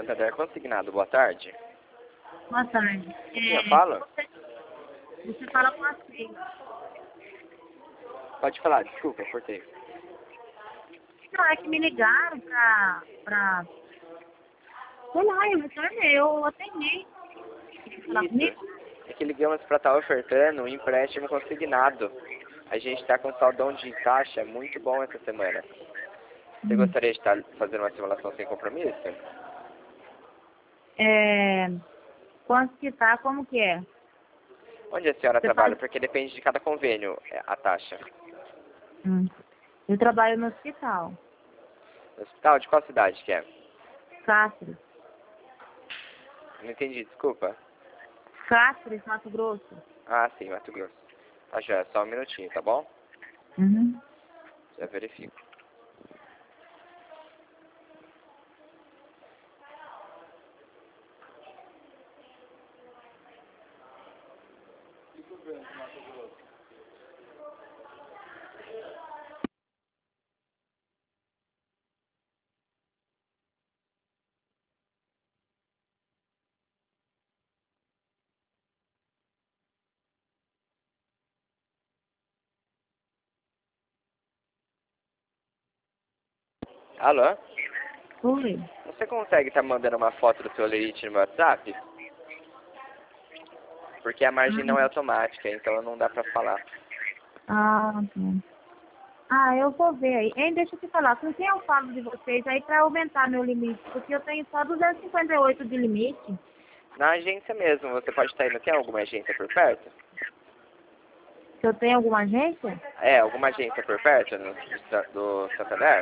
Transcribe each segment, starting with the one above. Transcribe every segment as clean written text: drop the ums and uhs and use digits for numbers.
Santander Consignado, boa tarde. Boa tarde. Quem eu falo? Você fala com a Sheila. Pode falar, desculpa, cortei. Não, é que me ligaram sei lá, eu retornei, eu atendi. Quer falar comigo? Isso. É que ligamos para estar ofertando um empréstimo consignado. A gente está com saldão de taxa muito bom essa semana. Você gostaria de estar fazendo uma simulação sem compromisso? Quanto que tá, como que é? Onde a senhora Você trabalha? faz... Porque depende de cada convênio a taxa. Eu trabalho no hospital, No hospital, de qual cidade que é? Cáceres. Não entendi, desculpa. Cáceres, Mato Grosso. Ah, sim, Mato Grosso. Tá, já, só um minutinho, tá bom? Uhum. Já verifico. Alô? Oi. Você consegue estar mandando uma foto do seu lerite no meu WhatsApp? Porque a margem não é automática, então não dá pra falar. Tá. Eu vou ver aí. Hein, deixa eu te falar, com quem eu falo de vocês aí pra aumentar meu limite? Porque eu tenho só 258 de limite. Na agência mesmo, você pode estar indo. Tem alguma agência por perto? Se eu tenho alguma agência? É, alguma agência por perto do Santander?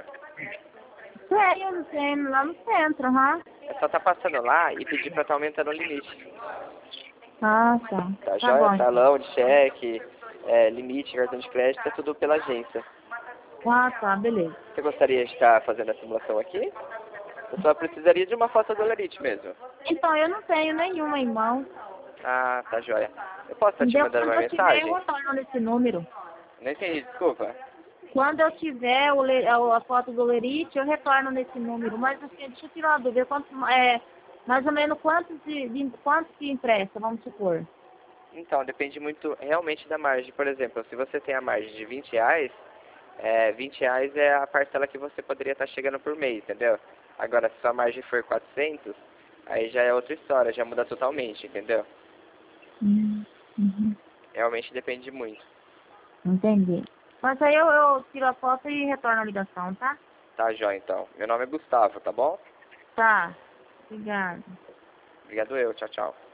Tenho, lá no centro, aham. É só tá passando lá e pedir pra estar aumentando o limite. Ah, tá. Tá Tá joia? bom, então. Talão de cheque, limite, cartão de crédito, é tudo pela agência. Ah, tá, beleza. Você gostaria de estar fazendo a simulação aqui? Eu só precisaria de uma foto do lerite mesmo. Então, eu não tenho nenhuma em mão. Ah, tá joia. Eu posso estar te Entendeu? mandando Quando uma eu tiver, eu mensagem? retorno nesse número. Não entendi, desculpa. Quando eu tiver a foto do lerite, eu retorno nesse número. Mas assim, deixa eu tirar uma dúvida. Mais ou menos quantos que empresta, vamos supor? Então, depende muito realmente da margem. Por exemplo, se você tem a margem de R$ 20, R$ 20 é a parcela que você poderia estar chegando por mês, entendeu? Agora, se sua margem for 400, aí já é outra história, já muda totalmente, entendeu? Uhum. Realmente depende muito. Entendi. Mas aí eu tiro a foto e retorno a ligação, tá? Tá, joia, então. Meu nome é Gustavo, tá bom? Tá. Obrigada. Obrigado eu, tchau, tchau.